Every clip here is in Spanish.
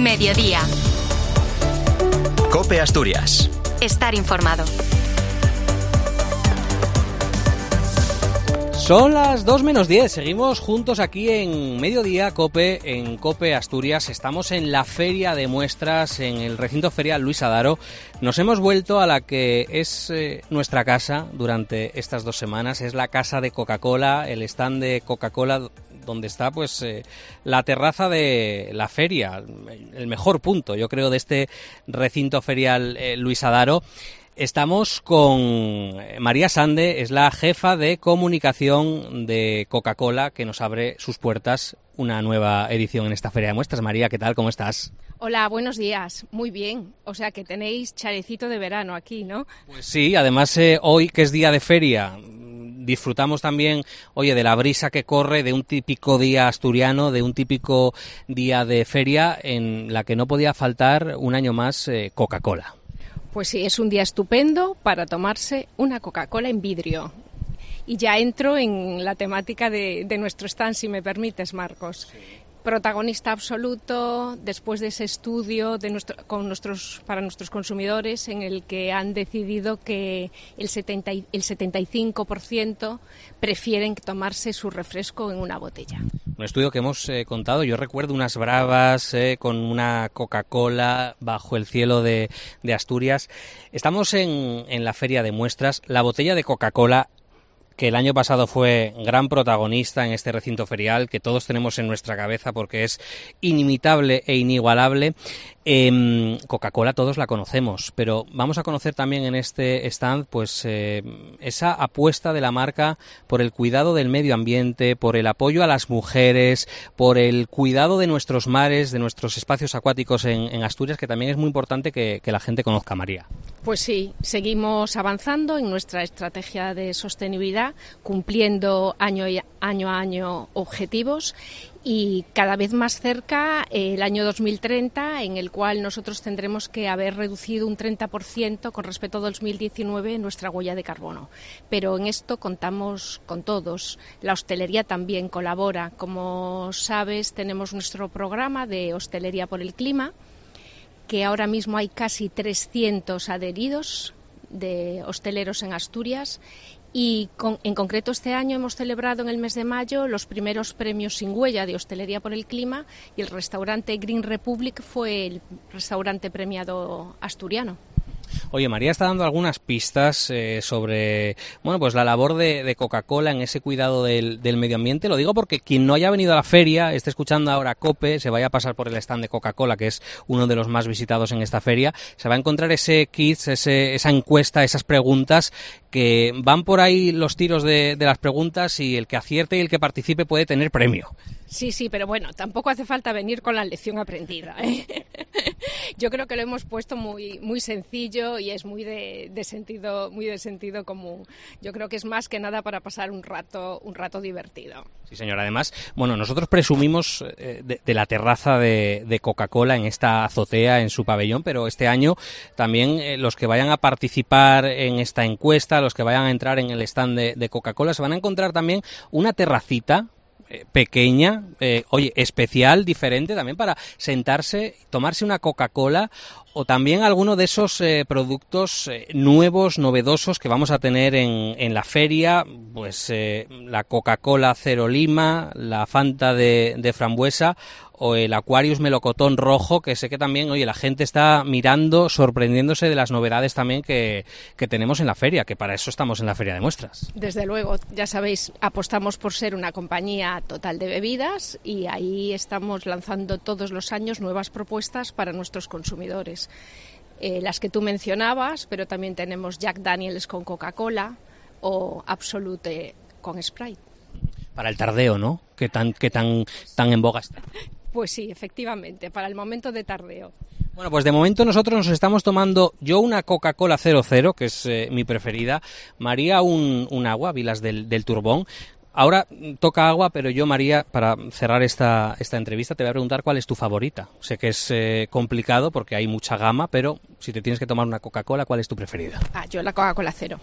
Mediodía. COPE Asturias. Estar informado. Son las 2:10, seguimos juntos aquí en Mediodía COPE, en COPE Asturias. Estamos en la Feria de Muestras, en el recinto ferial Luis Adaro. Nos hemos vuelto a la que es nuestra casa durante estas 2 semanas. Es la casa de Coca-Cola, el stand de Coca-Cola, donde está pues la terraza de la feria, el mejor punto, yo creo, de este recinto ferial Luis Adaro. Estamos con María Sande, es la jefa de comunicación de Coca-Cola, que nos abre sus puertas una nueva edición en esta Feria de Muestras. María, ¿qué tal? ¿Cómo estás? Hola, buenos días. Muy bien. O sea que tenéis chalecito de verano aquí, ¿no? Pues sí, además hoy, que es día de feria, disfrutamos también, oye, de la brisa que corre de un típico día asturiano, de un típico día de feria en la que no podía faltar un año más Coca-Cola. Pues sí, es un día estupendo para tomarse una Coca-Cola en vidrio. Y ya entro en la temática de nuestro stand, si me permites, Marcos. Sí. Protagonista absoluto después de ese estudio para nuestros consumidores, en el que han decidido que el 75% prefieren tomarse su refresco en una botella. Un estudio que hemos contado, yo recuerdo unas bravas con una Coca-Cola bajo el cielo de Asturias. Estamos en la Feria de Muestras. La botella de Coca-Cola, que el año pasado fue gran protagonista en este recinto ferial, que todos tenemos en nuestra cabeza porque es inimitable e inigualable. Coca-Cola todos la conocemos, pero vamos a conocer también en este stand pues esa apuesta de la marca por el cuidado del medio ambiente, por el apoyo a las mujeres, por el cuidado de nuestros mares, de nuestros espacios acuáticos en Asturias, que también es muy importante que la gente conozca, María. Pues sí, seguimos avanzando en nuestra estrategia de sostenibilidad, cumpliendo año a año objetivos, y cada vez más cerca el año 2030, en el cual nosotros tendremos que haber reducido un 30% con respecto a 2019 nuestra huella de carbono. Pero en esto contamos con todos. La hostelería también colabora. Como sabes, tenemos nuestro programa de Hostelería por el Clima, que ahora mismo hay casi 300 adheridos de hosteleros en Asturias. Y en concreto este año hemos celebrado en el mes de mayo los primeros premios sin huella de Hostelería por el Clima, y el restaurante Green Republic fue el restaurante premiado asturiano. Oye, María está dando algunas pistas sobre pues la labor de Coca-Cola en ese cuidado del medio ambiente. Lo digo porque quien no haya venido a la feria, esté escuchando ahora COPE, se vaya a pasar por el stand de Coca-Cola, que es uno de los más visitados en esta feria, se va a encontrar ese quiz, esa encuesta, esas preguntas, que van por ahí los tiros de las preguntas, y el que acierte y el que participe puede tener premio. Sí, pero bueno, tampoco hace falta venir con la lección aprendida, ¿eh? Yo creo que lo hemos puesto muy sencillo y es muy de sentido común. Yo creo que es más que nada para pasar un rato divertido. Sí, señora. Además, nosotros presumimos de la terraza de Coca-Cola en esta azotea, en su pabellón, pero este año también los que vayan a participar en esta encuesta, los que vayan a entrar en el stand de Coca-Cola, se van a encontrar también una terracita pequeña, especial, diferente, también para sentarse, tomarse una Coca-Cola, o también alguno de esos productos nuevos, novedosos que vamos a tener en la feria, pues la Coca-Cola Cero Lima, la Fanta de frambuesa, o el Aquarius Melocotón rojo, que sé que también, la gente está mirando, sorprendiéndose de las novedades también que tenemos en la feria, que para eso estamos en la Feria de Muestras. Desde luego, ya sabéis, apostamos por ser una compañía total de bebidas, y ahí estamos lanzando todos los años nuevas propuestas para nuestros consumidores. Las que tú mencionabas, pero también tenemos Jack Daniels con Coca-Cola o Absolute con Sprite. Para el tardeo, ¿no? Que tan en boga está. Pues sí, efectivamente, para el momento de tardeo. Bueno, pues de momento nosotros nos estamos tomando, yo una Coca-Cola 00, que es mi preferida, María un agua, Vilas del Turbón. Ahora toca agua, pero yo, María, para cerrar esta entrevista, te voy a preguntar cuál es tu favorita. Sé que es complicado porque hay mucha gama, pero si te tienes que tomar una Coca-Cola, ¿cuál es tu preferida? Yo la Coca-Cola Cero.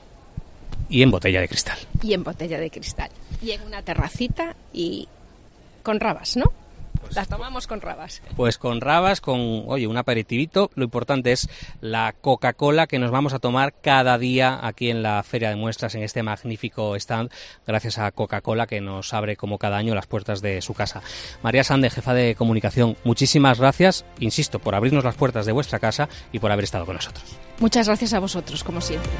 Y en botella de cristal. Y en botella de cristal. Y en una terracita y con rabas, ¿no? Las tomamos con rabas. Pues con rabas, con, oye, un aperitivito. Lo importante es la Coca-Cola que nos vamos a tomar cada día aquí en la Feria de Muestras, en este magnífico stand, gracias a Coca-Cola que nos abre como cada año las puertas de su casa. María Sande, jefa de comunicación, muchísimas gracias, insisto, por abrirnos las puertas de vuestra casa y por haber estado con nosotros. Muchas gracias a vosotros, como siempre.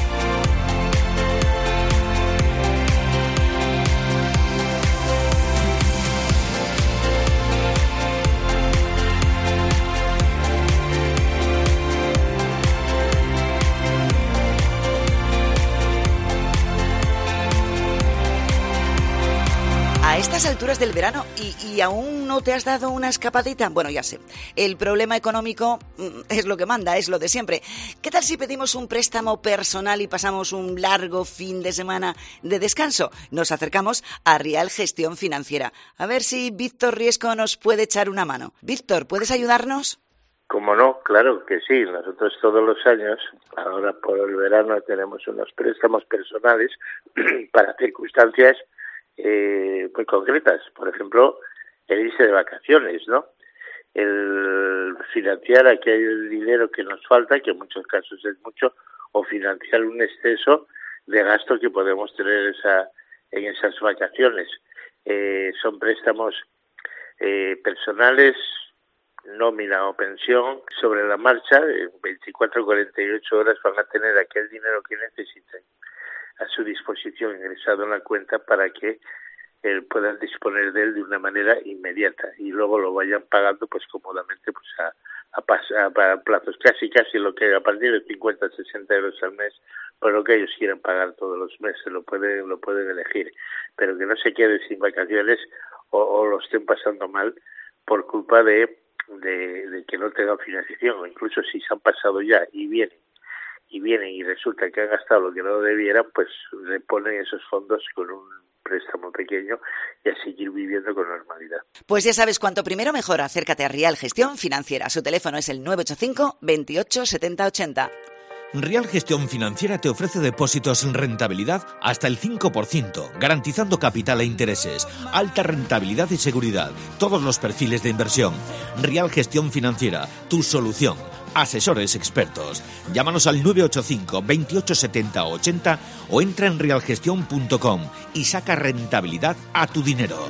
A estas alturas del verano y aún no te has dado una escapadita. Bueno, ya sé, el problema económico es lo que manda, es lo de siempre. ¿Qué tal si pedimos un préstamo personal y pasamos un largo fin de semana de descanso? Nos acercamos a Rial Gestión Financiera. A ver si Víctor Riesco nos puede echar una mano. Víctor, ¿puedes ayudarnos? Como no, claro que sí. Nosotros todos los años, ahora por el verano, tenemos unos préstamos personales para circunstancias muy concretas. Por ejemplo, el irse de vacaciones, ¿no? El financiar aquel dinero que nos falta, que en muchos casos es mucho, o financiar un exceso de gasto que podemos tener en esas vacaciones. Son préstamos personales, nómina o pensión, sobre la marcha, en 24 o 48 horas van a tener aquel dinero que necesiten a su disposición ingresado en la cuenta para que puedan disponer de él de una manera inmediata y luego lo vayan pagando pues cómodamente pues a plazos casi lo que a partir de 50 60 euros al mes por lo que ellos quieren pagar todos los meses lo pueden elegir, pero que no se queden sin vacaciones o lo estén pasando mal por culpa de que no tengan financiación, o incluso si se han pasado ya y vienen y resulta que han gastado lo que no debieran, pues reponen esos fondos con un préstamo pequeño y a seguir viviendo con normalidad. Pues ya sabes, cuanto primero mejor. Acércate a Rial Gestión Financiera. Su teléfono es el 985 28 70 80. Rial Gestión Financiera te ofrece depósitos sin rentabilidad hasta el 5%, garantizando capital e intereses, alta rentabilidad y seguridad, todos los perfiles de inversión. Rial Gestión Financiera, tu solución. Asesores expertos. Llámanos al 985 28 70 80 o entra en realgestion.com y saca rentabilidad a tu dinero.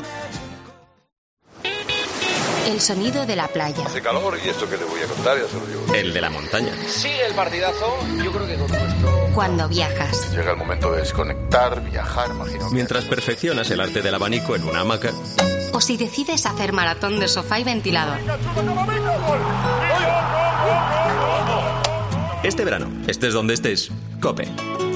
El sonido de la playa. Hace calor y esto que te voy a contar ya se lo digo. El de la montaña. Sigue el partidazo, yo creo que con nuestro... Cuando viajas. Llega el momento de desconectar, viajar, imagino. Mientras perfeccionas el arte del abanico en una hamaca. O si decides hacer maratón de sofá y ventilador. Este verano, estés donde estés, COPE.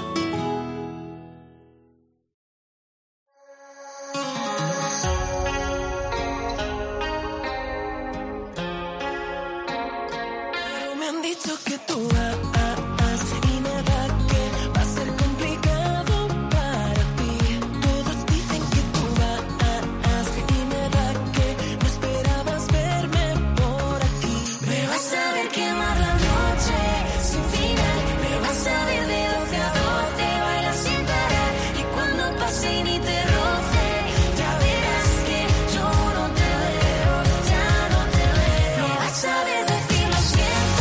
Me han dicho que tú vas y nada que va a ser complicado para ti. Todos dicen que tú vas y nada que no esperabas verme por aquí. Me vas a ver quemar la noche sin final. Me vas a ver de 12 a 12 bailar sin parar. Y cuando pase ni te roce, ya verás que yo no te veo, ya no te veo. Me vas a ver decir lo siento.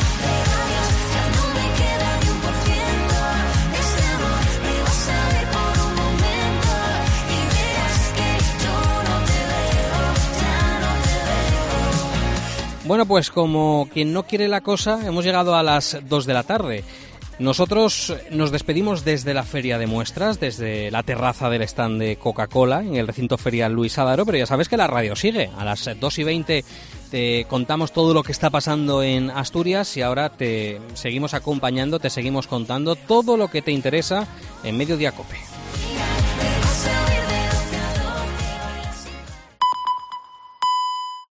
Bueno, pues como quien no quiere la cosa, hemos llegado a las 2 de la tarde. Nosotros nos despedimos desde la Feria de Muestras, desde la terraza del stand de Coca-Cola en el recinto ferial Luis Adaro, pero ya sabes que la radio sigue. A las 2:20 te contamos todo lo que está pasando en Asturias y ahora te seguimos acompañando, te seguimos contando todo lo que te interesa en Mediodía COPE.